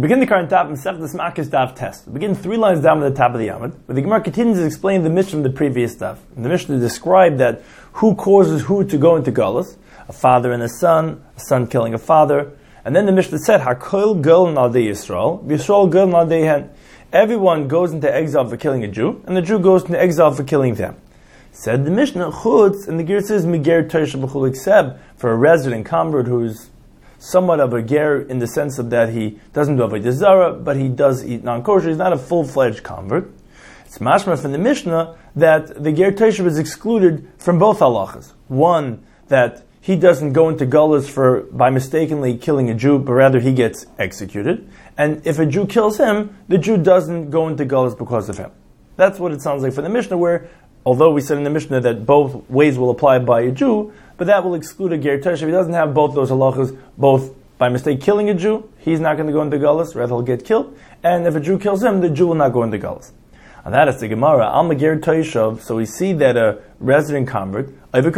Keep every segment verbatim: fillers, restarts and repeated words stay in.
begin the current top in Sechtes Makis Daf test. We begin three lines down at the top of the Yamud, where the Gemara continues to explain the Mishnah from the previous Daf. The Mishnah described that who causes who to go into Galus, a father and a son, a son killing a father, and then the Mishnah said, Hakol Gol Naldei Yisrael, Yisrael Gol Naldei Hen. Everyone goes into exile for killing a Jew, and the Jew goes into exile for killing them. Said the Mishnah, Chutz, and the Ger says, Miger Toshav B'chul, except for a resident convert who's somewhat of a ger in the sense of that he doesn't do avodah zara, but he does eat non-kosher. He's not a full-fledged convert. It's mashma from the Mishnah that the ger toshav is excluded from both halachas. One, that he doesn't go into gullahs for by mistakenly killing a Jew, but rather he gets executed. And if a Jew kills him, the Jew doesn't go into gullahs because of him. That's what it sounds like for the Mishnah, where although we said in the Mishnah that both ways will apply by a Jew, but that will exclude a ger toshav. He doesn't have both those halachas, both by mistake killing a Jew, he's not going to go into gullahs, rather he'll get killed. And if a Jew kills him, the Jew will not go into gullahs. And that is the Gemara. Al ger toshav. So we see that a resident convert,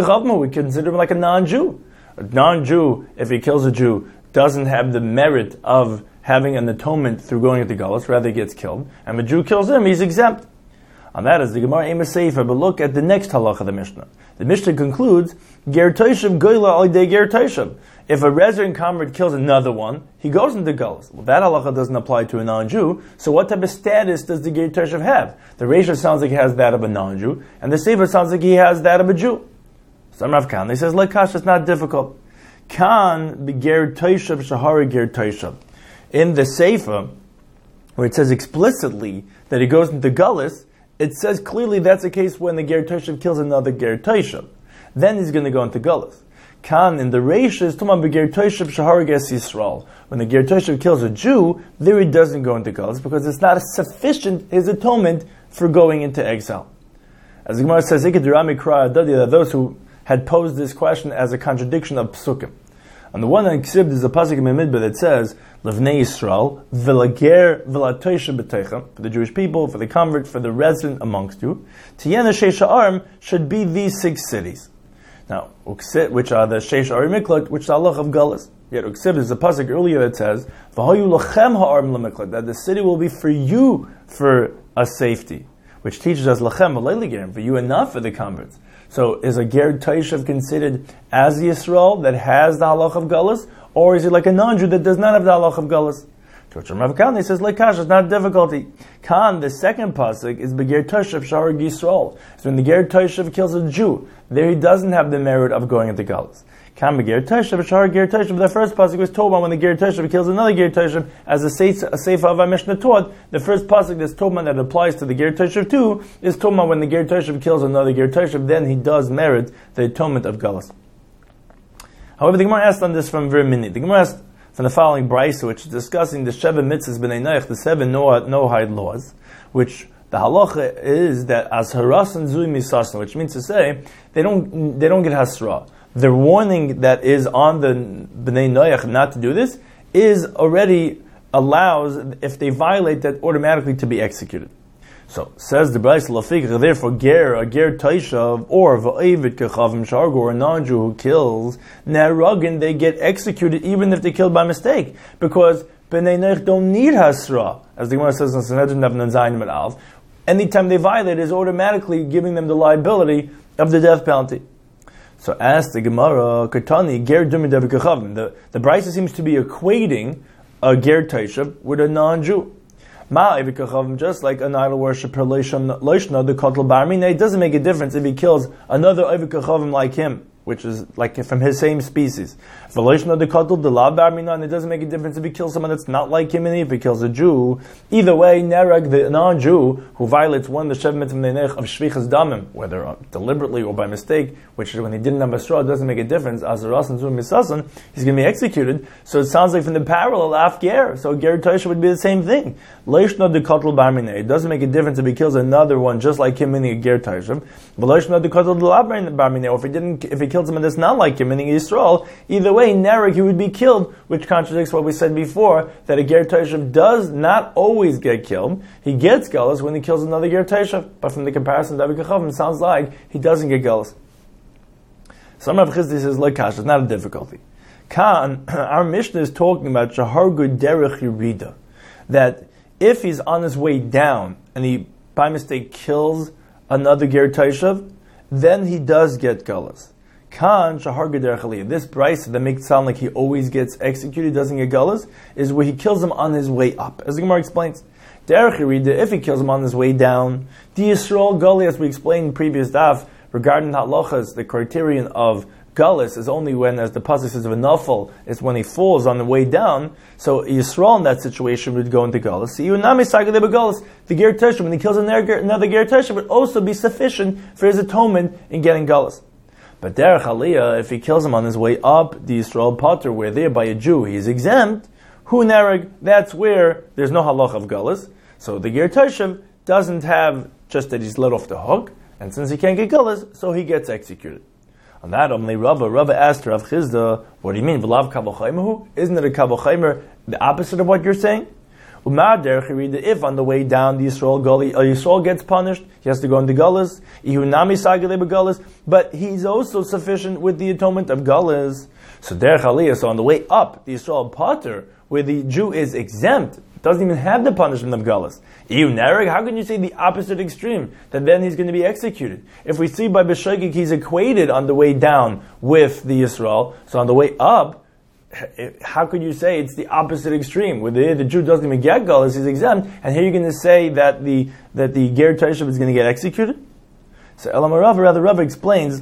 we consider him like a non-Jew. A non-Jew, if he kills a Jew, doesn't have the merit of having an atonement through going into gullahs, rather he gets killed. And if a Jew kills him, he's exempt. And that is the Gemara Amos Sefer. But look at the next halacha of the Mishnah. The Mishnah concludes, Ger toshav goyla al yedei ger toshav. If a resident convert kills another one, he goes into gullahs. Well, that halacha doesn't apply to a non-Jew. So what type of status does the ger toshav have? The Reisha sounds like he has that of a non-Jew, and the Sefer sounds like he has that of a Jew. Some Rav Khan, he says, like Kash, it's not difficult. Kan be ger toshav shahari ger toshav. In the Sefer, where it says explicitly that he goes into gullahs, it says clearly that's the case when the ger toshav kills another ger toshav. Then he's going to go into gullahs. Kan in the Reish is Tumah b'ger toshav shaharages Yisrael. When the ger toshav kills a Jew, there he doesn't go into gullahs because it's not sufficient his atonement for going into exile. As the Gemara says, those who had posed this question as a contradiction of psukim. On the one hand, Ksib is a pasuk in Midbar that says, Levnei Yisrael, v'lager v'latosha b'teicha, for the Jewish people, for the convert, for the resident amongst you. Tiyena Sheish Ha'arim should be these six cities. Now, Uksit, which are the Sheish Ha'arim Miklat, which is the halach of Galus. Yet Uksib is a pasuk earlier that says, V'hoyu lachem ha'arim l'miklat, that the city will be for you for a safety, which teaches us lachem v'leiligim, for you and not for the converts. So is a ger toshav considered as Yisrael that has the halach of Galus, or is it like a non-Jew that does not have the halach of Galus? George Rav Khan, he says, like Kash, it's not difficulty. Khan, the second pasuk, is beger toshav shaharag Yisrael. So when the ger toshav kills a Jew, there he doesn't have the merit of going into Galus. Khan beger toshav shaharag ger toshav. The first pasuk was told about when the ger toshav kills another ger toshav, as a sefer of our Mishnah taught. The first pasuk that's told that applies to the ger toshav too is told when the ger toshav kills another ger toshav, then he does merit the atonement of Galus. However, the Gemara asked on this from Vermini. The Gemara asked from the following brisa, which is discussing the Sheva Mitzvahs B'nai Noach, the seven no-hide laws, which the halacha is that as harasan zui misasan, which means to say they don't they don't get hasra. The warning that is on the B'nai Noach not to do this is already allows, if they violate that, automatically to be executed. So says the brisa lafik, therefore ger a ger toshav or va'avid kechavim shargu, or a non-Jew who kills naragin, they get executed even if they killed by mistake, because B'nai Noach don't need hasra, as the Gemara says in Sanhedrin Navnan Zayin Med Alf. Anytime they violate, it is automatically giving them the liability of the death penalty. So ask the Gemara, Katani ger dumi david kechavim. The the brisa seems to be equating a ger toshav with a non-Jew. Just like an idol worshiper, the Kotel Barmine, it doesn't make a difference if he kills another Oivik Kachavim like him, which is like from his same species. And it doesn't make a difference if he kills someone that's not like him, and if he kills a Jew. Either way, Nerag, the non-Jew, who violates one of the Shev Mitzvah of Shvichas Damim, whether deliberately or by mistake, which when he didn't have a straw, it doesn't make a difference. As a Rasan Zum Misasan, he's going to be executed. So it sounds like from the parallel, Af Ger. So Ger Toshav would be the same thing. Leishna de Kotel Barmine. It doesn't make a difference if he kills another one just like him, meaning a Ger Toshav. But Leishna de Kotel Barmine. Or if he didn't, if he killed someone that's not like him, meaning Yisrael, either way, Nereg, he would be killed, which contradicts what we said before, that a ger toshav does not always get killed. He gets galus when he kills another ger toshav, but from the comparison to David Kachavim, it sounds like he doesn't get galus. Some of Chizdi says, like Kash, it's not a difficulty. Khan, our Mishnah is talking about Shahargu Derech Yerida. that if he's on his way down and he by mistake kills another ger toshav, then he does get gullus. Kan shahar geder chaliyah. This brisa that makes it sound like he always gets executed, doesn't get gullus, is where he kills him on his way up. As the Gemara explains, derech yirida, if he kills him on his way down, the Yisrael gully, as we explained in previous daf regarding halachas, the criterion of gullus is only when, as the pasuk says of a nafal, is when he falls on the way down. So Yisrael in that situation would go into gullus. The ger toshav, when he kills another ger toshav, would also be sufficient for his atonement in getting gullus. But derech aliyah, if he kills him on his way up, the Yisrael pater, where there by a Jew he is exempt, hu nereg, that's where there's no halach of gullus. So the ger toshav doesn't have just that he's let off the hook, and since he can't get gullus, so he gets executed. On that, only Rava, Rava asked Rav Chizda, what do you mean? V'lav kavachaymahu? Isn't it a kavachaymer the opposite of what you're saying? If on the way down the Yisrael gully, a Yisrael gets punished, he has to go into gullus. But he's also sufficient with the atonement of gullus. So derech aliyah, so on the way up, the Yisrael pater, where the Jew is exempt, doesn't even have the punishment of gullus. How can you say the opposite extreme, that then he's going to be executed? If we see by B'shogeg he's equated on the way down with the Yisrael, so on the way up, how could you say it's the opposite extreme, where the, the Jew doesn't even get gullus, he's exempt, and here you're going to say that the that the ger toshav is going to get executed? So Elam Rava, rather Rava explains,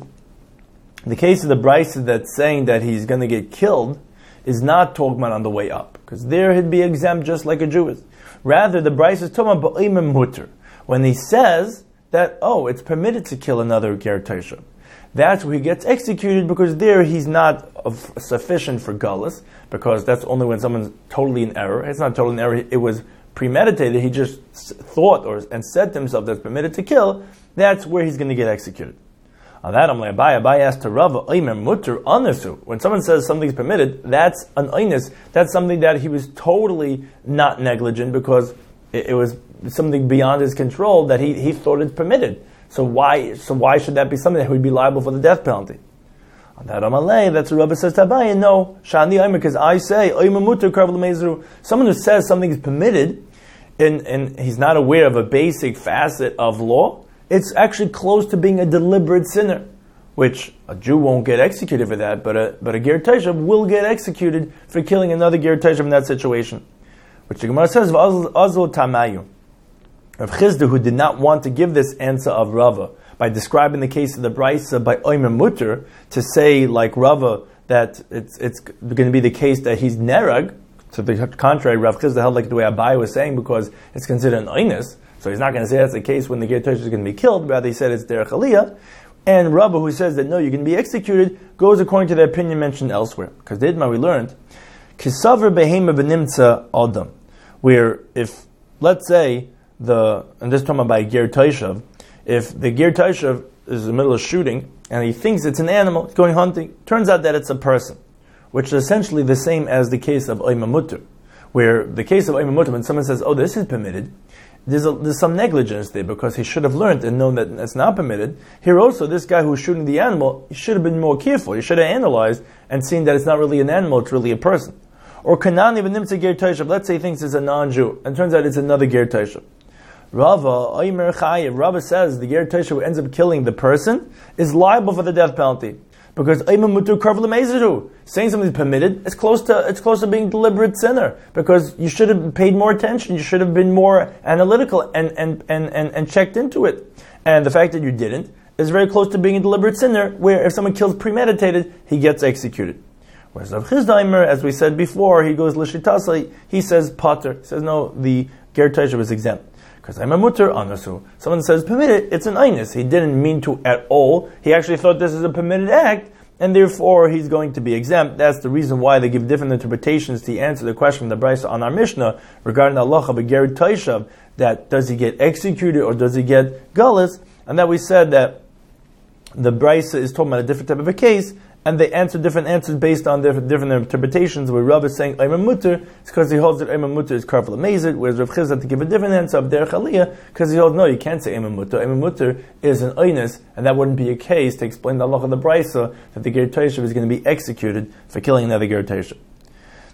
the case of the brisa that's saying that he's going to get killed is not talking about on the way up, because there he'd be exempt just like a Jew is. Rather, the brisa is talking about ba'imim mutter, when he says that, oh, it's permitted to kill another ger toshav. That's where he gets executed, because there he's not of sufficient for gullus, because that's only when someone's totally in error. It's not totally in error, it was premeditated, he just thought or and said to himself that's permitted to kill. That's where he's going to get executed. On that, I'm like, Abai, Abai asked to Rava, Oimer mutter anasu. When someone says something's permitted, that's an oinus. That's something that he was totally not negligent, because it, it was something beyond his control that he, he thought it's permitted. So why so why should that be something that would be liable for the death penalty? On that Amalei, that's what Rava says to Abai, no, Shani Oimer, because I say, Oimer mutter karv l'mezru. Someone who says something is permitted, and, and he's not aware of a basic facet of law, it's actually close to being a deliberate sinner, which a Jew won't get executed for that, but a but a ger toshav will get executed for killing another ger toshav in that situation. Which the Gemara says, Azul Tamayu. Rav Chizda, who did not want to give this answer of Rava by describing the case of the brisa by Oimer mutter, to say like Rava that it's it's going to be the case that he's nerag. To the contrary, Rav Chizda held like the way Abai was saying, because it's considered an oinus. So he's not going to say that's the case when the ger toshav is going to be killed. Rather, he said it's derech aliyah. And Rava, who says that no, you're going to be executed, goes according to the opinion mentioned elsewhere. Because the Idma we learned, kisaver behema v'nimtza adam, where if, let's say, the, and this is talking about ger toshav, if the ger toshav is in the middle of shooting, and he thinks it's an animal, it's going hunting, turns out that it's a person, which is essentially the same as the case of Oimer mutter, where the case of Oimer mutter, when someone says, oh, this is permitted, There's, a, there's some negligence there, because he should have learned and known that it's not permitted. Here also, this guy who's shooting the animal, he should have been more careful. He should have analyzed and seen that it's not really an animal, it's really a person. Or Kanani v'nimtza ger toshav, let's say he thinks it's a non-Jew, and it turns out it's another ger toshav. Rava, Oimer chayiv, Rava says the ger toshav who ends up killing the person is liable for the death penalty. Because Oimer mutter karv l'meizeru, saying something's permitted, it's close to it's close to being deliberate sinner. Because you should have paid more attention, you should have been more analytical and and, and, and, and checked into it. And the fact that you didn't is very close to being a deliberate sinner, where if someone kills premeditated, he gets executed. Whereas Rav Chizda, as we said before, he goes l'shitasa, he says pater, he says no, the ger toshav is exempt. Because I'm a mutter anasu. Someone says permitted, it's an einus. He didn't mean to at all. He actually thought this is a permitted act, and therefore he's going to be exempt. That's the reason why they give different interpretations to answer the question from the brisa on our Mishnah regarding the halacha of a ger toshav, that does he get executed or does he get gullus? And that we said that the brisa is talking about a different type of a case, and they answer different answers based on different, different interpretations. Where Rav is saying Oimer mutter, it's because he holds that Oimer mutter is karv l'mezid, whereas Rav Chizda had to give a different answer of derech aliyah, because he holds no, you can't say Oimer mutter. Oimer mutter is an oinus, and that wouldn't be a case to explain the halacha of the brisa that the ger toshav is going to be executed for killing another ger toshav.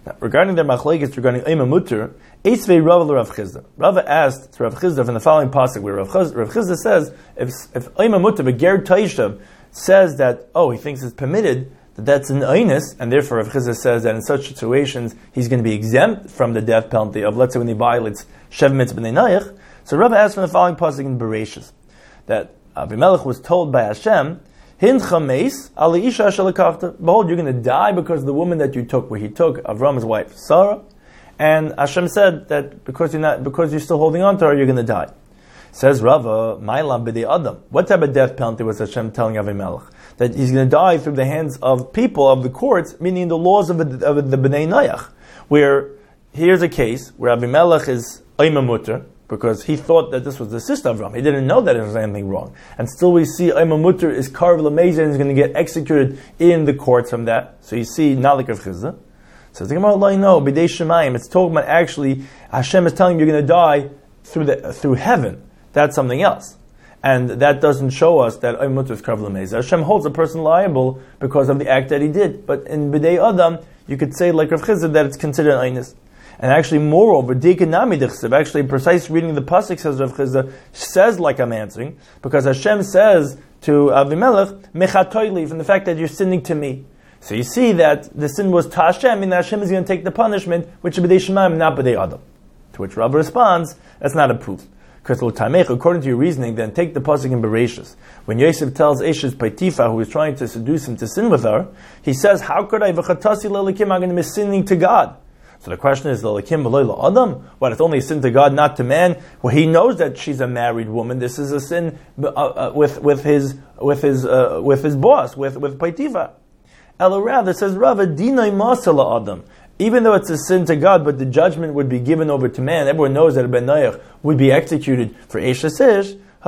Now, regarding their machlekes regarding Eima Mutter, Eisvei Rava Rav Chizda. Rava asked to Rav Chizda from the following pasuk where Rav Chizda, Rav Chizda says, if if Eima Mutter, but Ger Taishav, says that, oh, he thinks it's permitted, that that's an Einus, and therefore Rav Chizda says that in such situations he's going to be exempt from the death penalty of, let's say, when he violates Shev Mitzvah B'nei Nayach. So Rava asked from the following pasuk in Bereshis, that Avimelech was told by Hashem, Hincha meis ali isha shalakachta. Behold, you're going to die because of the woman that you took, where he took Avram's wife, Sarah. And Hashem said that because you're not, because you're still holding on to her, you're going to die. Says Rava, Ma'ila b'dei Adam. What type of death penalty was Hashem telling Avimelech? That he's going to die through the hands of people, of the courts, meaning the laws of, the, of the B'nai Nayach. Where, here's a case where Avimelech is Eima Mutter, because he thought that this was the sister of Avram. He didn't know that there was anything wrong. And still we see Eima Mutter is Karv L'Meiza and is going to get executed in the courts from that. So you see Nalik of Chizah. Says the Gemara, Allah, no, B'dei Shemayim. It's talking about actually, Hashem is telling you you're going to die through the through heaven. That's something else. And that doesn't show us that Eima Mutter is Karv L'Meiza. Hashem holds a person liable because of the act that he did. But in B'dei Adam, you could say like Rav Chizah that it's considered an Einus. And actually, moreover, actually, a precise reading of the pasuk says Rav Chizda says like I'm answering, because Hashem says to Avimelech, "Mechatoyli," from the fact that you're sinning to me. So you see that the sin was to Hashem, and Hashem is going to take the punishment, which is b'dei Shemaim, not b'dei Adam. To which Rav responds, that's not a proof. Because according to your reasoning, then take the pasuk in Bereshis. When Yosef tells Eshes Paitifa, who is trying to seduce him to sin with her, he says, "How could I v'chatasi lelikim? I'm going to be sinning to God." So the question is, L'Elikim v'lo Adam? What, it's only a sin to God, not to man? Well, he knows that she's a married woman. This is a sin uh, uh, with with his with his uh, with his boss, with with Paitiva. Ella rather says Rava Dinai Masala Adam. Even though it's a sin to God, but the judgment would be given over to man. Everyone knows that a Ben Nayach would be executed for Eshes Ish. So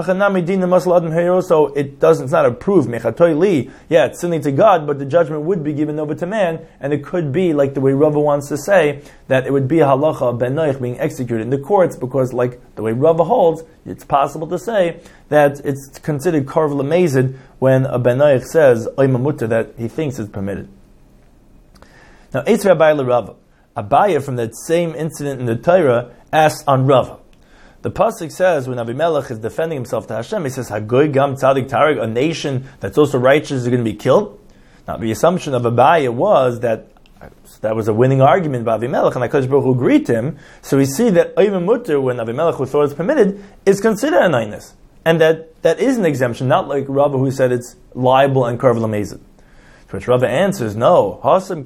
it doesn't, it's not approved. Yeah, it's sinning to God, but the judgment would be given over to man, and it could be, like the way Rava wants to say, that it would be a halacha of Ben Noach being executed in the courts, because like the way Rava holds, it's possible to say that it's considered karv l'mezid when a Ben Noach says, Eima Mutter, that he thinks is permitted. Now, Eitz Abaye l'Rava. Abaye, from that same incident in the Torah, asks on Rava. The pasuk says when Avimelech is defending himself to Hashem, he says, "Hagoy gam tzadik tareg," a nation that's also righteous is going to be killed. Now, the assumption of Abaye was that that was a winning argument by Avimelech, and HaKadosh Baruch Hu agreed to him. So we see that Eima Mutter, when Avimelech who thought it's permitted, is considered an Einus, and that that is an exemption, not like Rava who said it's liable and karv l'mezid. To which Rava answers, no.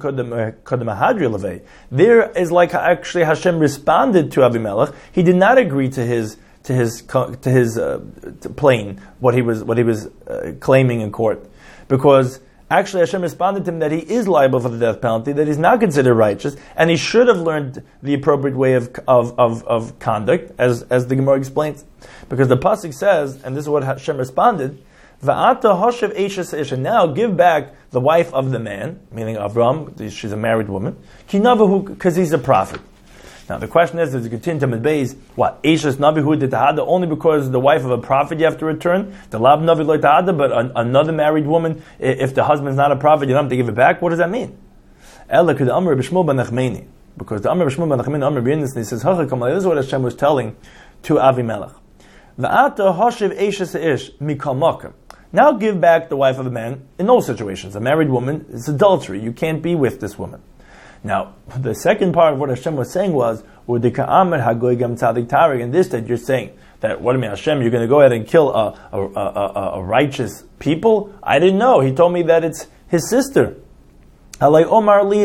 There is like actually Hashem responded to Avimelech. He did not agree to his to his to his uh, to plain what he was what he was uh, claiming in court, because actually Hashem responded to him that he is liable for the death penalty, that he's not considered righteous, and he should have learned the appropriate way of of of, of conduct, as as the Gemara explains, because the pasuk says, and this is what Hashem responded. Va'ata hashav eshes isha. Now give back the wife of the man, meaning Avram. She's a married woman. Kinavahu, because he's a prophet. Now the question is, does it continue to Medbeis? What eshes navihu did tahada only because the wife of a prophet you have to return? The lab navi lo tahada, but an, another married woman, if the husband's not a prophet, you don't have to give it back. What does that mean? Ella could Amr b'Shmuel ben Nachmani, because the Amr b'Shmuel ben Nachmani Amr b'Yinnis, he says, this is what Hashem was telling to Avimelech. Va'ata hashav eshes ish mikal makom. Now give back the wife of a man in all situations. A married woman is adultery. You can't be with this woman. Now, the second part of what Hashem was saying was, in this that you're saying that, what do you mean, Hashem, you're going to go ahead and kill a, a, a, a righteous people? I didn't know. He told me that it's his sister. Well, he told me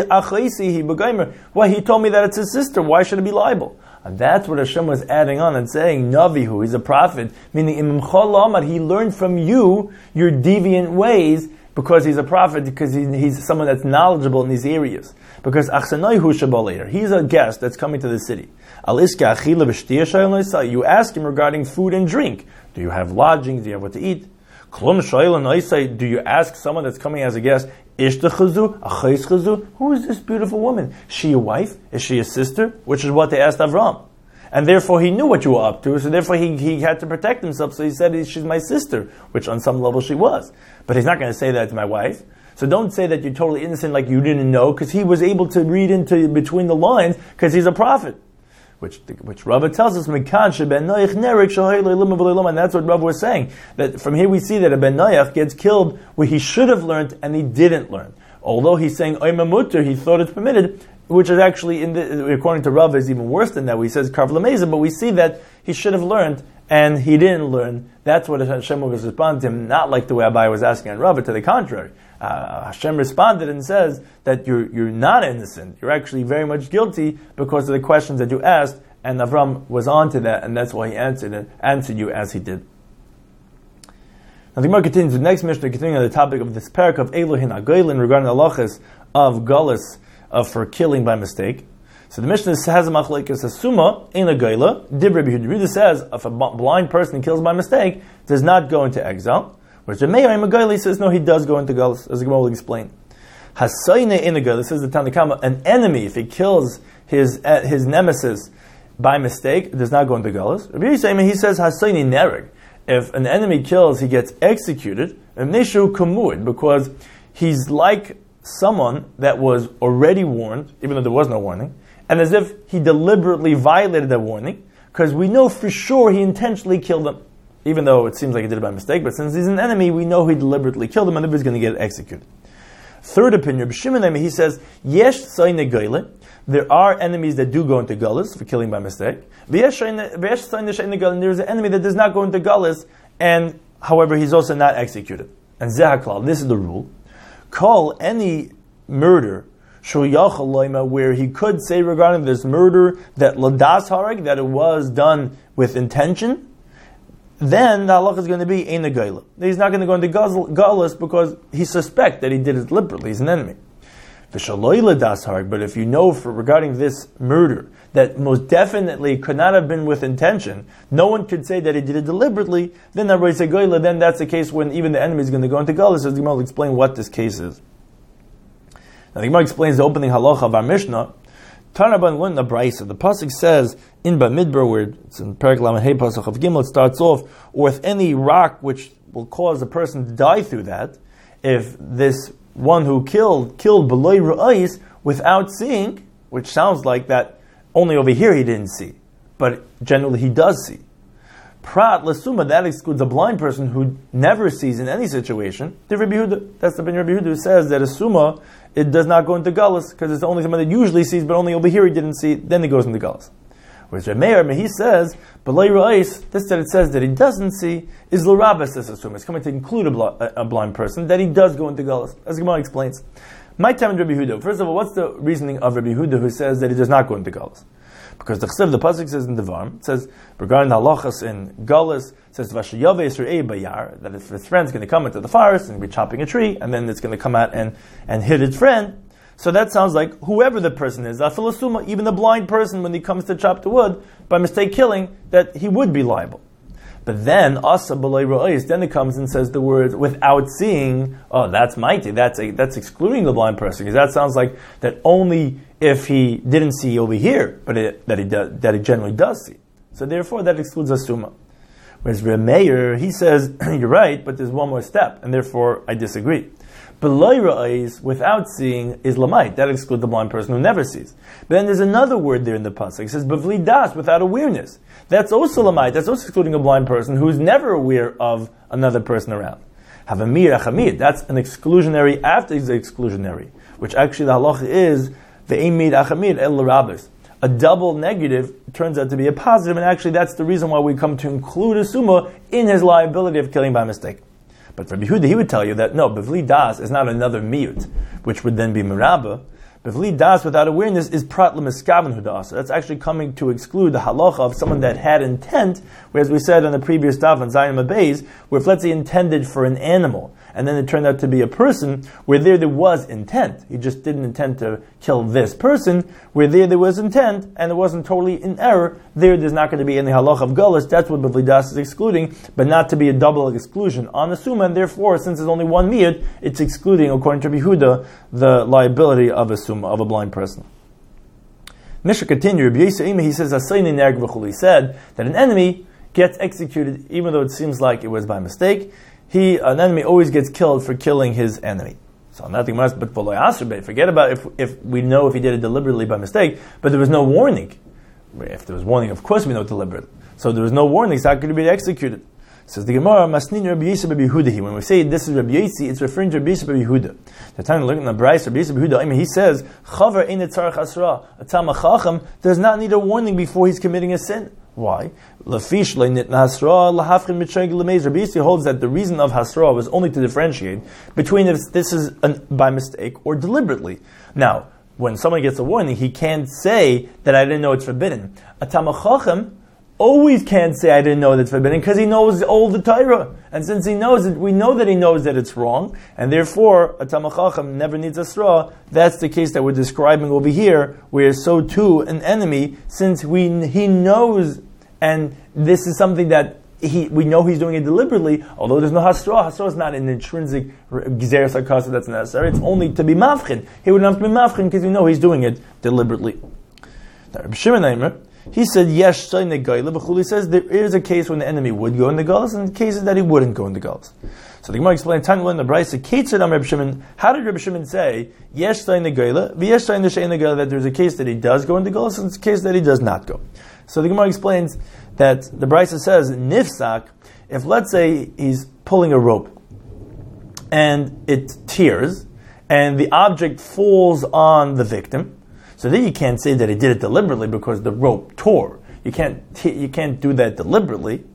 that it's his sister. Why should it be liable? And that's what Hashem was adding on and saying, Navihu, he's a prophet, meaning Imam Chol Amar, he learned from you your deviant ways because he's a prophet, because he, he's someone that's knowledgeable in these areas. Because Achsanayhu Shabalater, he's a guest that's coming to the city. Aliska Achila V'Shtiyah, you ask him regarding food and drink. Do you have lodging? Do you have what to eat? Klum Shayla, do you ask someone that's coming as a guest, Ishta Chazu, Achais Chazu, who is this beautiful woman? Is she a wife? Is she a sister? Which is what they asked Avram. And therefore he knew what you were up to, so therefore he, he had to protect himself, so he said, she's my sister, which on some level she was. But he's not going to say that to my wife. So don't say that you're totally innocent like you didn't know, because he was able to read into between the lines because he's a prophet. Which which Rava tells us, and that's what Rava was saying. That from here we see that a Ben Noach gets killed where he should have learned and he didn't learn. Although he's saying Oima Mutter, he thought it's permitted, which is actually, in the, according to Rava, is even worse than that. He says Karv Lameza, but we see that he should have learned and he didn't learn. That's what Hashem was responding to him, not like the way Abai was asking on Rava, to the contrary. Uh, Hashem responded and says that you're you're not innocent. You're actually very much guilty because of the questions that you asked, and Avram was on to that, and that's why he answered it, answered you as he did. Now the Gemara continues with the next Mishnah, continuing on the topic of this parak of Elohin HaGoylin regarding the halachas of Gullus of for killing by mistake. So the Mishnah has a machlekes asuma in a goyla. Dib Rabbi Yehuda. Yehuda says if a blind person kills by mistake, does not go into exile. Whereas the Meir in a goyla says no, he does go into Gullus, as the Gemara will explain. Hasayne in a goyla says the Tanakama, an enemy, if he kills his uh, his nemesis by mistake, does not go into Gullus. Rabbi Yisrael, he says Hasayne nereg. If an enemy kills, he gets executed. Neshu kamud, because he's like someone that was already warned, even though there was no warning, and as if he deliberately violated that warning, because we know for sure he intentionally killed him, even though it seems like he did it by mistake, but since he's an enemy, we know he deliberately killed him, and he's going to get executed. Third opinion, Rabbi Shimon, he says, Yesh sayne goyle, there are enemies that do go into Gullus for killing by mistake. There's an enemy that does not go into Gullus, and however, he's also not executed. And Zehaklal, this is the rule. Call any murder, where he could say regarding this murder that ladas harag, that it was done with intention, then the halach is going to be ein goyle. He's not going to go into Gullus because he suspects that he did it deliberately. He's an enemy. But if you know for regarding this murder that most definitely could not have been with intention, no one could say that he did it deliberately, then then that's the case when even the enemy is going to go into Gullus. As the Gemara will explain what this case is. Now the Gemara explains the opening halacha of our Mishnah. Tanaban learned the Brisa. The pasuk says in Bamidbar, where it's in Perek Lamed Hey pasuk of Gimel, it starts off with any rock which will cause a person to die through that. If this one who killed, killed below Ra'is without seeing, which sounds like that only over here he didn't see, but generally he does see. Prat Lasuma, that excludes a blind person who never sees in any situation. The Rabbi Yehuda, that's the Ben Rabbi Yehuda who says that a Suma, it does not go into Gullus, because it's the only someone that usually sees, but only over here he didn't see, then it goes into Gullus. Whereas Meir, he says, below Ra'is, this that it says that he doesn't see, is L'Rabbas, this Suma. It's coming to include a, bl- a blind person, that he does go into Gullus, as Gemara explains. My time in Rabbi Yehuda. First of all, what's the reasoning of Rabbi Yehuda who says that he does not go into Gullus? Because the Chsiv, the pasuk says in Devarim, it says regarding the halachas in Gullus, it says Vashayave Yisrael Bayar, that if his friend's going to come into the forest and be chopping a tree, and then it's going to come out and, and hit his friend. So that sounds like whoever the person is, Afilasuma, even the blind person, when he comes to chop the wood, by mistake killing, that he would be liable. But then, Asa B'lai Ra'is, then it comes and says the words without seeing. Oh, that's mighty. That's a, that's excluding the blind person, because that sounds like that only if he didn't see over here, but it, that he does, that he generally does see. So therefore, that excludes Asuma. Whereas Remeir, he says you're right, but there's one more step, and therefore I disagree. B'lai Ra'is, without seeing, is Lamait. That excludes the blind person who never sees. But then there's another word there in the pasuk. It says B'vli Das, without awareness. That's also Lamait. That's also excluding a blind person who's never aware of another person around. Have a mir achamid. That's an exclusionary after the exclusionary, which actually the halacha is the emid achamid el l'rabbis. A double negative turns out to be a positive, and actually that's the reason why we come to include a summa in his liability of killing by mistake. But for Yehuda, he would tell you that no, bevli das is not another miyut, which would then be merabah. Bevli das without awareness is prat l'miskaven hudasa. That's actually coming to exclude the halacha of someone that had intent, whereas we said on the previous daf on Zion Mabeis, where if let's say intended for an animal, and then it turned out to be a person, where there there was intent. He just didn't intend to kill this person, where there there was intent, and it wasn't totally in error, there there's not going to be any halacha of gullus. That's what bevli das is excluding, but not to be a double exclusion on the summa, and therefore, since there's only one miyut, it's excluding, according to Yehuda, the liability of a summa, of a blind person. Mishnah continued, Rabbi Yisrael, he says, he said that an enemy gets executed, even though it seems like it was by mistake. He, an enemy always gets killed for killing his enemy. So nothing must, but forget about if if we know if he did it deliberately by mistake, but there was no warning. If there was warning, of course we know deliberate. So there was no warning, so how could it be executed? Says the Gemara, Masnin Rabbi Yisrael Rabbi Yehuda. When we say this is Rabbi Yisrael, it's referring to Rabbi Yisrael Rabbi Yehuda. The time to look at the Bryce, Rabbi Yisrael Rabbi Yehuda, I mean, he says, Chaver ein tzarich asra. A Talmid Chacham does not need a warning before he's committing a sin. Why? Lafish leinit hasra lahafchin mitsheg lemeiz. Rabbi Yisrael holds that the reason of hasra was only to differentiate between if this is an, by mistake or deliberately. Now, when someone gets a warning, he can't say that I didn't know it's forbidden. A Talmid Chacham always can't say I didn't know that's forbidden because he knows all the Torah. And since he knows it, we know that he knows that it's wrong, and therefore a Talmid Chacham never needs a straw. That's the case that we're describing over here, where so too an enemy, since we he knows, and this is something that he we know he's doing it deliberately, although there's no hasra. Hasra is not an intrinsic gzeres hakasa that's necessary. It's only to be mafchin. He wouldn't have to be mafchin because we know he's doing it deliberately. Now, Rabbi Shimon Aimer, he said, yes, he says there is a case when the enemy would go in the Gullus, and cases that he wouldn't go in the Gullus. So the Gemara explained, Tanya in the Brisa, Ketzad Rabbi Shimon, how did Rabbi Shimon say, yes, that there's a case that he does go in the Gullus, and it's a case that he does not go. So the Gemara explains that the Brisa says, Nifsak, if let's say he's pulling a rope, and it tears, and the object falls on the victim, so then you can't say that he did it deliberately because the rope tore. You can't you can't do that deliberately.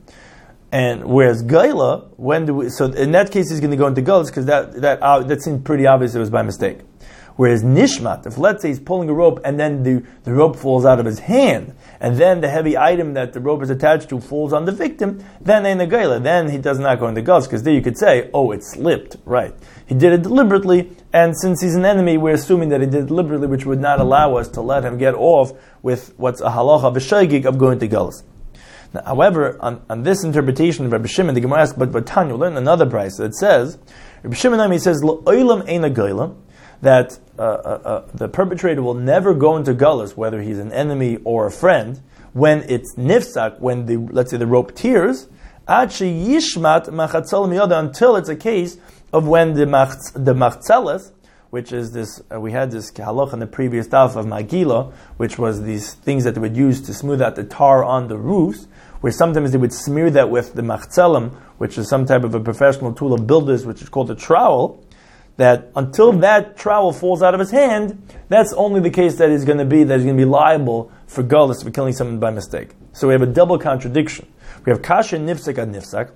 And whereas Gaila, when do we? So in that case, he's going to go into Gullus because that that uh, that seemed pretty obvious it was by mistake. Whereas Nishmat, if let's say he's pulling a rope and then the, the rope falls out of his hand, and then the heavy item that the rope is attached to falls on the victim, then in the Gaila, then he does not go into Gullus because there you could say, oh, it slipped, right? He did it deliberately, and since he's an enemy, we're assuming that he did it deliberately, which would not allow us to let him get off with what's a halacha b'shaygig of going to Gullus. Now, however, on, on this interpretation of Rabbi Shimon, the Gemara asks, but but Tanya, learn another price that says, Rabbi Shimon he says, L'olam ein Gaila, that uh, uh, uh, the perpetrator will never go into Gullus, whether he's an enemy or a friend, when it's nifsak, when the let's say the rope tears, ad yishmat machatzal miyada, until it's a case of when the machz, the machzelas, which is this, uh, we had this halach in the previous daf of Magila, which was these things that they would use to smooth out the tar on the roofs, where sometimes they would smear that with the machzelim, which is some type of a professional tool of builders, which is called a trowel, that until that trowel falls out of his hand, that's only the case that he's going to be, that he's going to be liable for gullus, for killing someone by mistake. So we have a double contradiction. We have kasha nifsak ad nifsak.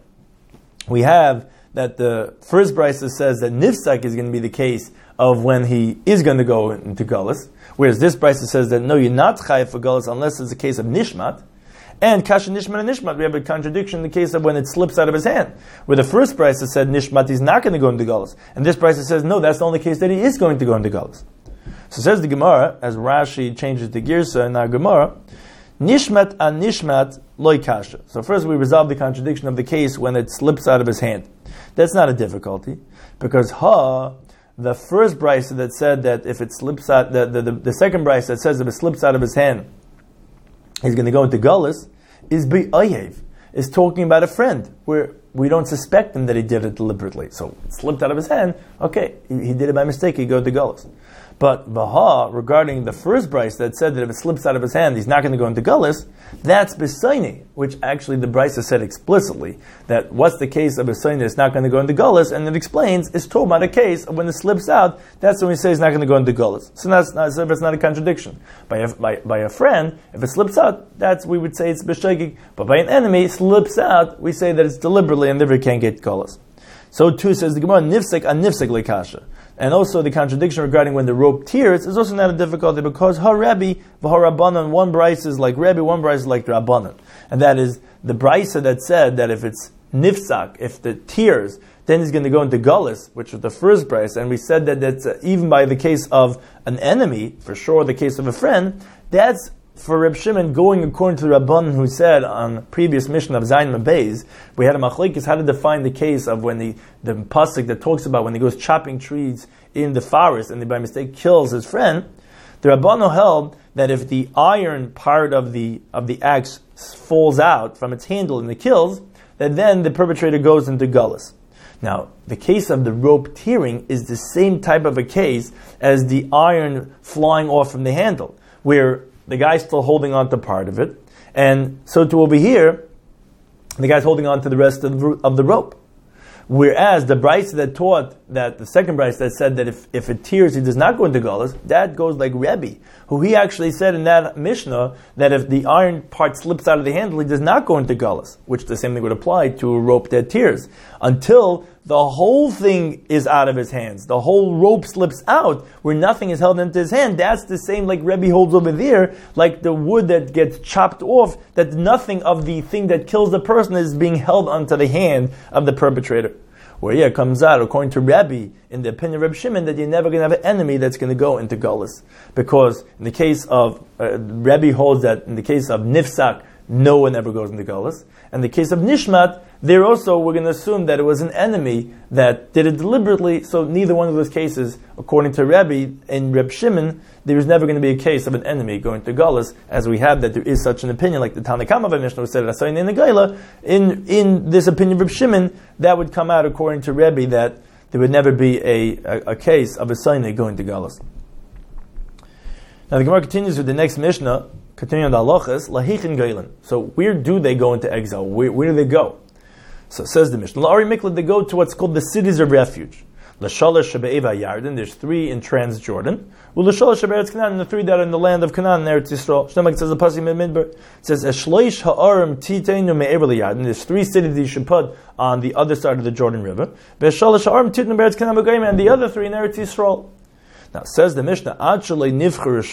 We have that the first brisa says that nifsak is going to be the case of when he is going to go into gullus, whereas this brisa says that no, you're not chayav for gullus unless it's a case of nishmat. And kasha nishmat and nishmat, we have a contradiction in the case of when it slips out of his hand, where the first brisa said nishmat, he's not going to go into gullus, and this brisa says no, that's the only case that he is going to go into gullus. So says the Gemara, as Rashi changes the girsa in our Gemara, nishmat and nishmat loy kasha. So first we resolve the contradiction of the case when it slips out of his hand. That's not a difficulty, because ha, the first brisa that said that if it slips out, the, the, the, the second brisa that says if it slips out of his hand, he's going to go into gullus, is bi'ayev, is talking about a friend, where we don't suspect him that he did it deliberately. So it slipped out of his hand, okay, he, he did it by mistake, he go to gullus. But Baha, regarding the first brisa that said that if it slips out of his hand, he's not going to go into gullus, that's Besaini, which actually the brisa said explicitly, that what's the case of Besaini that's not going to go into gullus, and it explains, it's talking about a case of when it slips out, that's when we say he's not going to go into gullus. So that's not, so that's not a contradiction. By a, by, by a friend, if it slips out, that's, we would say it's Beshagig, but by an enemy, it slips out, we say that it's deliberately and never can get gullus. So too says the Gemara, nifsek an nifsek lekasha. And also the contradiction regarding when the rope tears is also not a difficulty, because ha Rebbe v'ha Rabbanan, one brisa is like Rebbe, one brisa is like Rabbanan. And that is the brisa that said that if it's nifsak, if the tears, then he's going to go into gullus, which was the first brisa. And we said that that's uh, even by the case of an enemy, for sure the case of a friend, that's for Reb Shimon going according to the Rabban who said on previous mission of Zayin Mabeis, we had a machlekes how to define the case of when the, the pasuk that talks about when he goes chopping trees in the forest and he by mistake kills his friend. The Rabban held that if the iron part of the of the axe falls out from its handle and it kills, that then the perpetrator goes into gullus. Now, the case of the rope tearing is the same type of a case as the iron flying off from the handle, where the guy's still holding on to part of it, and so to over here, the guy's holding on to the rest of the, of the rope. Whereas the Bryce that taught that, the second Bryce that said that if, if it tears, he does not go into Galus, that goes like Rebbe, who he actually said in that Mishnah that if the iron part slips out of the handle, he does not go into Galus, which the same thing would apply to a rope that tears, until the whole thing is out of his hands. The whole rope slips out, where nothing is held into his hand. That's the same like Rebbe holds over there, like the wood that gets chopped off, that nothing of the thing that kills the person is being held onto the hand of the perpetrator. Where yeah, it comes out, according to Rebbe, in the opinion of Reb Shimon, that you're never going to have an enemy that's going to go into Galus. Because in the case of, uh, Rebbe holds that in the case of Nifsak, no one ever goes into Galus. And in the case of Nishmat, there also we're going to assume that it was an enemy that did it deliberately, so neither one of those cases, according to Rebbe and Reb Shimon, there is never going to be a case of an enemy going to Galus, as we have that there is such an opinion, like the Tanakh of Mishnah who said, Asayin in the Gaila, in in this opinion of Reb Shimon, that would come out according to Rebbe that there would never be a, a, a case of a Sayin going to Galus. Now the Gemara continues with the next Mishnah, continuing on the halachas, lahichin gailan. So where do they go into exile? Where, where do they go? So it says the Mishnah, la'ari mikla, they go to what's called the cities of refuge. L'shalosh shebe'eva Yarden, there's three in Transjordan. U'l'shalosh shebe'eretz Canaan, and the three that are in the land of Canaan, in Eretz Yisrael. Shnemak says the pasuk in Midbar. It says, Eshloish ha'arim titeinu me'ever Yarden. There's three cities you should put on the other side of the Jordan River. Ve'shalosh ha'arim titeinu me'eretz Canaan v'goyim, and the other three in Eretz Yisrael. Now, says the Mishnah, until the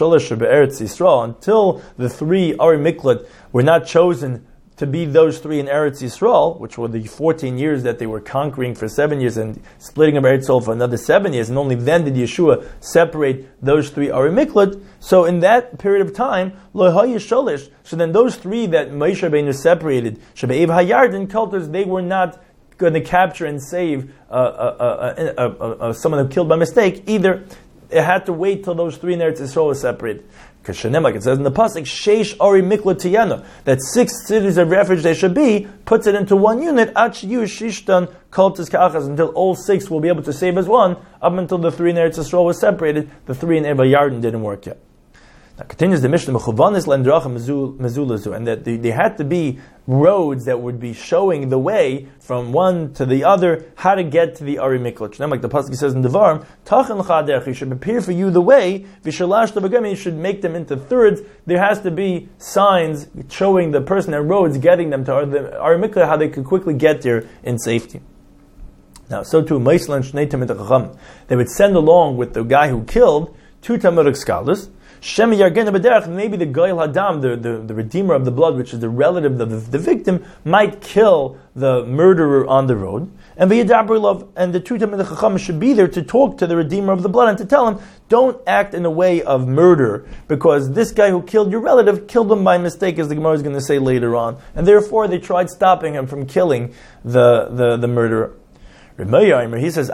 three Ari Miklat were not chosen to be those three in Eretz Yisrael, which were the fourteen years that they were conquering for seven years and splitting up Eretz Yisrael for another seven years, and only then did Yeshua separate those three Ari Miklat. So in that period of time, so then those three that Moshe Rabbeinu separated, Shebe'ev HaYarden, culters, they were not going to capture and save uh, uh, uh, uh, uh, uh, someone who killed by mistake either. It had to wait till those three in Eretz Yisrael were separated. Because Shenem, like it says in the pasuk, Sheish Ari Mikla Tiyana, that six cities of refuge they should be, puts it into one unit, Ach Yu Shishtan Kultus Ka'achas, until all six will be able to save as one, up until the three in Eretz Yisrael were separated. The three in Eva Yarden didn't work yet. Now continues the Mishnah, Mechuvanis Lendracha Mezulazu, and that there had to be roads that would be showing the way from one to the other, how to get to the Ari Miklat. Now, like the pasuk says in Devarim, Tachan L'cha you should prepare for you the way, V'shalash L'bagam, you should make them into thirds. There has to be signs showing the person and roads getting them to the Ari Miklat, how they could quickly get there in safety. Now, so too, Meislan Shnei Tamid HaChacham, they would send along with the guy who killed two Talmudic scholars, Shem Yargena B'derech, maybe the Goyal Hadam, the, the, the redeemer of the blood, which is the relative of the, the victim, might kill the murderer on the road. And V'yadabri Lov, and the two Talmidei Chacham should be there to talk to the redeemer of the blood and to tell him, don't act in a way of murder, because this guy who killed your relative killed him by mistake, as the Gemara is going to say later on. And therefore they tried stopping him from killing the, the, the murderer. He says,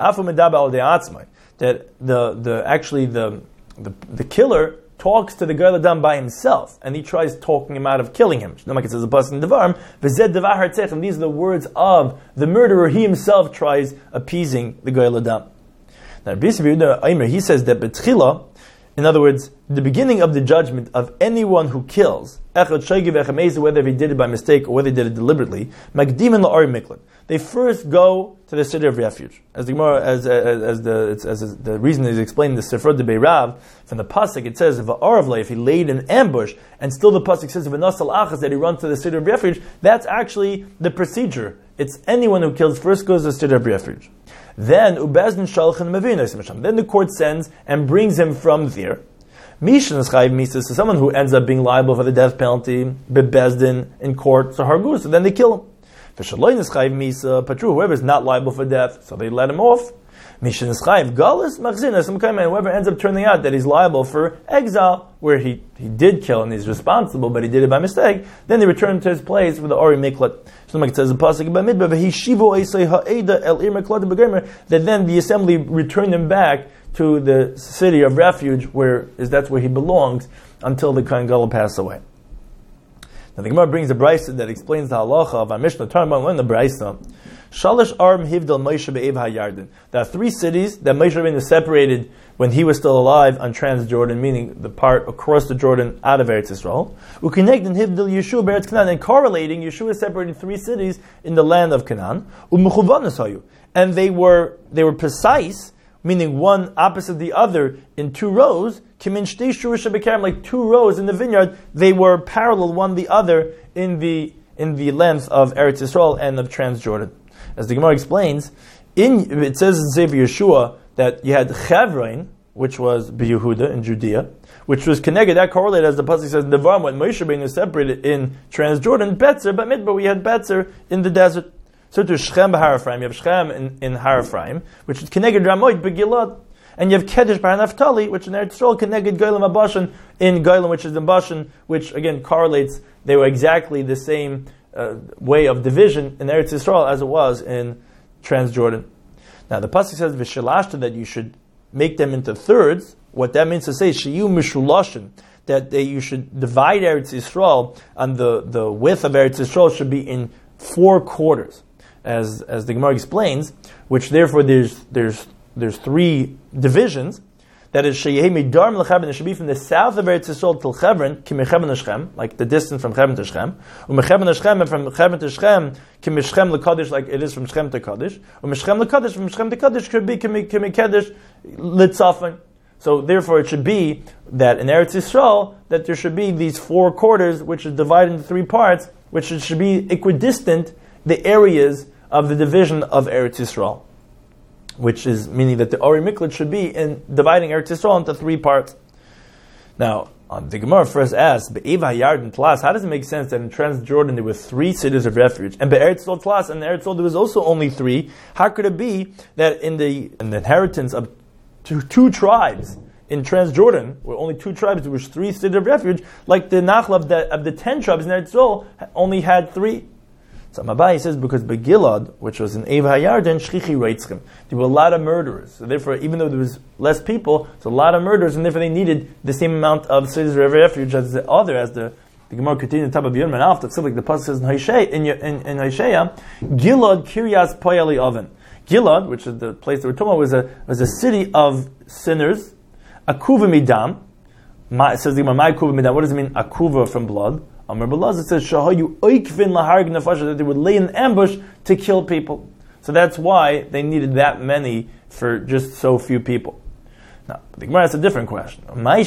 that the, the, actually the, the, the killer talks to the Goyal Hadam by himself, and he tries talking him out of killing him. Like it says a pasuk in Devarim, V'zed Devar Hartzechem, these are the words of the murderer. He himself tries appeasing the Goyal Hadam. Now, he says that B'tchila, in other words, the beginning of the judgment of anyone who kills, whether he did it by mistake or whether he did it deliberately, they first go to the city of refuge. As the Gemara, as, as, as the as, as the reason is explained in the Sifra de Beirav from the pasuk, it says if he laid an ambush, and still the pasuk says that he runs to the city of refuge. That's actually the procedure. It's anyone who kills first goes to the city of refuge. Then ubezdin shalchan mevinos. Then the court sends and brings him from there. Mishan is chayiv misa, so someone who ends up being liable for the death penalty, bebezdin in court, so hargus, so then they kill him. V'shaloin is chayiv misa, patru, whoever is not liable for death, so they let him off. Mishan is chayiv galus machzinas, and whoever ends up turning out that he's liable for exile, where he, he did kill and he's responsible, but he did it by mistake, then they return to his place with the Ori Miklat. So like it says in Pasuk by Midbar, that then the assembly returned him back to the city of refuge, where is that's where he belongs, until the Kohen Gadol pass away. Now the Gemara brings a brisa that explains the halacha of our Mishnah. Talking about when the brisa, Shalish Arm Hivdal Moshe Be'ev HaYarden. There are three cities that Moshe Rabbeinu separated when he was still alive on Transjordan, meaning the part across the Jordan out of Eretz Yisrael. Ukinegdin Hivdal Yeshua Be'eretz Canaan, and correlating, Yeshua separated three cities in the land of Canaan. U'mechuvanos hayu, and they were they were precise, meaning one opposite the other in two rows. Kimin shtei shurusha b'kerem, like two rows in the vineyard, they were parallel one the other in the in the length of Eretz Yisrael and of Transjordan. As the Gemara explains, in it says in Sefer Yeshua that you had Chevron, which was Yehuda in Judea, which was connected, that correlated, as the pasuk says, Nevarim, when Moshe Rabbeinu was separated in Transjordan, Betzer, but Midbar, we had Betzer in the desert. So to Shechem b'Har Ephraim, you have Shechem in, in Har Ephraim, which is connected Ramoit b'Gilad, and you have Kedesh b'Har Naphtali, which in Eretz Yisrael connected Goyim Abashan in Goyim, which is in Bashan, which again correlates. They were exactly the same uh, way of division in Eretz Yisrael as it was in Transjordan. Now the pasuk says v'Shelashta, that you should make them into thirds. What that means to say, Shiyu Mishulashin, that they, you should divide Eretz Yisrael, and the, the width of Eretz Yisrael should be in four quarters, as as the Gemara explains, which therefore there's there's there's three divisions. That is, Sheyehei Midar L'Chevron, it should be from the south of Eretz Yisrael till Chevron, Kimechevron to Shechem, like the distance from Chevron to Shechem, Umechevron to Shechem, and from Chevron to Shechem, Kimeshchem L'Kadosh, like it is from Shechem to Kadosh, Umeshchem L'Kadosh, from Shechem to Kadosh could be Kimikedesh Litzafon. So therefore, it should be that in Eretz Yisrael that there should be these four quarters, which is divided into three parts, which should be equidistant the areas of the division of Eretz Yisrael, which is meaning that the Ori Miklat should be in dividing Eretz Yisrael into three parts. Now, um, the Gemara first asks, Be'eva Yarden Tlas, how does it make sense that in Transjordan there were three cities of refuge, and Be'eretz Yisrael Tlas, and in Eretz Yisrael there was also only three? How could it be that in the, in the inheritance of two, two tribes in Transjordan, where only two tribes, there was three cities of refuge, like the Nachla of the, of the ten tribes in Eretz Yisrael only had three? So Mabai says because Begilad, which was in Eva Hayarden, Shchichi Reitzchem, there were a lot of murderers. So therefore, even though there was less people, it's a lot of murderers, and therefore they needed the same amount of cities of refuge as the other, as the the Gemara continues to Tab Yom and after, like the pasuk says in Hoshea, in in, in Hoshea, Gilad Kiryas Poyali Oven. Gilad, which is the place that we're talking about, was a was a city of sinners. Akuva midam. It says the Gemara, my akuva midam. What does it mean? Akuva from blood. It says Shahayu oikvin laharg nefasha, that they would lay in ambush to kill people. So that's why they needed that many for just so few people. Now, the Gemara has a different question.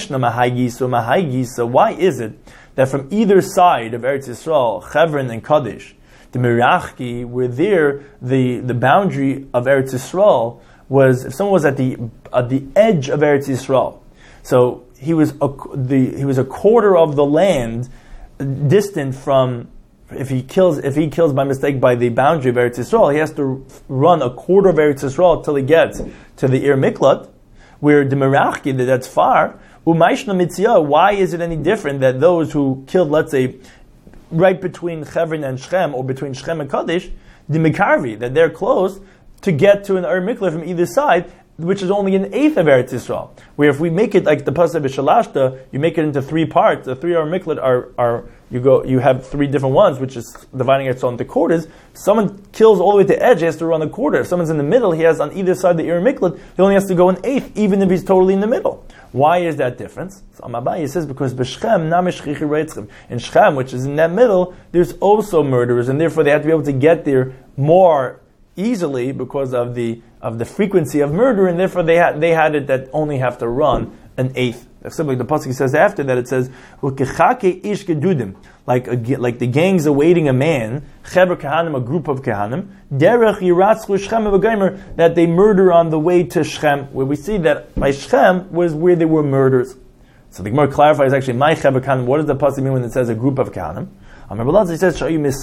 So why is it that from either side of Eretz Yisrael, Chevron and Kadesh, the Mirachki, were there, the, the boundary of Eretz Yisrael was, if someone was at the at the edge of Eretz Yisrael, so he was a, the he was a quarter of the land distant from, if he kills if he kills by mistake by the boundary of Eretz Yisrael, he has to run a quarter of Eretz Yisrael till he gets to the Ir Miklat, where the Merachki, that's far. Umayshna Mitziyah, why is it any different that those who killed, let's say, right between Chevron and Shechem, or between Shechem and Kadesh, the Mikarvi, that they're close to get to an Ir Miklat from either side, which is only an eighth of Eretz Yisrael. Where if we make it like the pasuk B'Shalashta, you make it into three parts. The three Ir Miklat are are you go you have three different ones, which is dividing Eretz Yisrael into quarters. If someone kills all the way to the edge, he has to run a quarter. If someone's in the middle, he has on either side the Ir Miklat, he only has to go an eighth, even if he's totally in the middle. Why is that difference? So Amabai says because B'Shechem namish chichi reitzchem, in Shechem, which is in that middle, there's also murderers, and therefore they have to be able to get there more easily because of the of the frequency of murder, and therefore they had they had it that only have to run an eighth. Simply, the pasuk says after that, it says ish gedudim, like a, like the gangs awaiting a man, chever kahanim, a group of kahanim, derech yiratzchu Shechem v'gaymer, that they murder on the way to Shechem, where we see that by Shechem was where there were murders. So the Gemara clarifies actually my chever kahanim. What does the pasuk mean when it says a group of kahanim? He says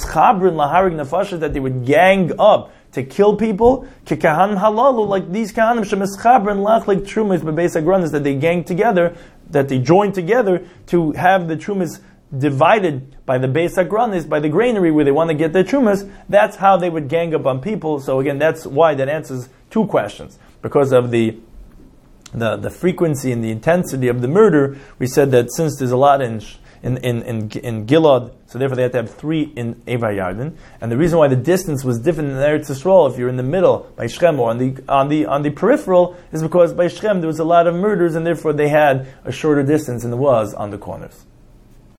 that they would gang up to kill people, like these kahanim shemeschabrin lach like trumas bebeis agranis, that they gang together, that they join together to have the trumas divided by the beis agranis, by the granary where they want to get their trumas. That's how they would gang up on people. So again, that's why that answers two questions, because of the the the frequency and the intensity of the murder. We said that since there's a lot in in in in, in Gilad, so therefore they had to have three in Evar Yarden. And the reason why the distance was different in Eretz Yisrael, if you're in the middle by Shechem or on the on the on the peripheral, is because by Shechem there was a lot of murders, and therefore they had a shorter distance than there was on the corners.